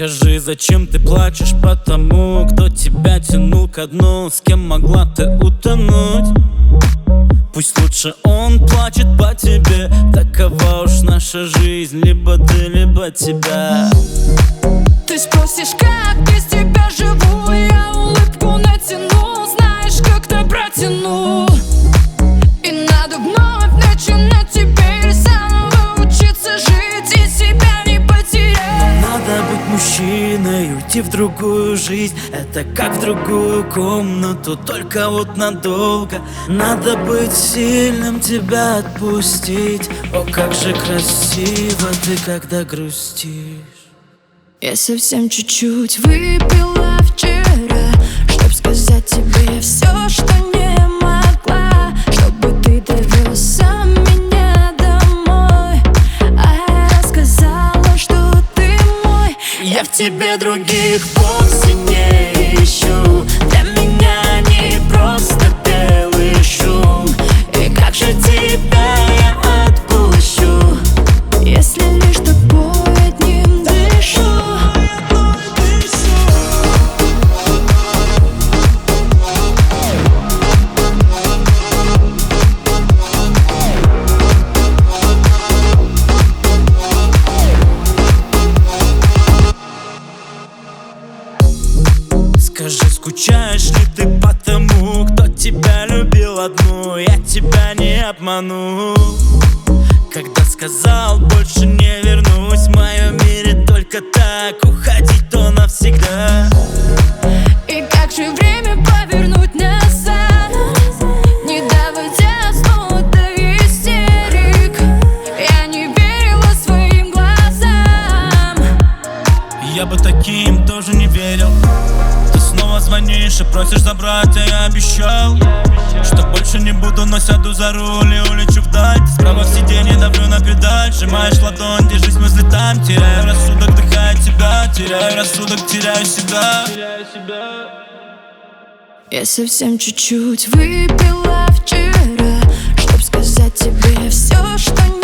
Скажи, зачем ты плачешь по тому, кто тебя тянул ко дну, с кем могла ты утонуть? Пусть лучше он плачет по тебе, такова уж наша жизнь, либо ты, либо тебя. Ты спросишь, как без тебя живу, я улыбку натяну, знаешь, как-то протяну. И надо вновь начинать теперь заново учиться жить и себя не потерять. Надо быть мужчиной, уйти в другую жизнь, это как в другую комнату, только вот надолго. Надо быть сильным, тебя отпустить. О, как же красиво ты, когда грустишь. Я совсем чуть-чуть выпила вчера, чтоб сказать тебе все, что не могла, чтобы ты довез меня домой. А я сказала, что ты мой. Я в тебе других вовсе не ищу, для меня не просто белый шум. И как же тебя я отпущу, если лишь тобой одним дышу? Скажи, скучаешь ли ты по тому, кто тебя любил одну? Я тебя не обману, когда сказал, больше не вернусь. В моем мире только так, уходить то навсегда. И как же время повернуть назад, не доводя снова до истерик? Я не верила своим глазам. Я бы таким тоже не верил. Ты снова звонишь и просишь забрать, а я обещал, что больше не буду, но сяду за руль и улечу вдаль. Ты справа в сиденье, давлю на педаль, сжимаешь ладонь, держись, мысли там. Теряю рассудок, вдыхая тебя, теряю рассудок, теряю себя. Я совсем чуть-чуть выпила вчера, чтоб сказать тебе все, что не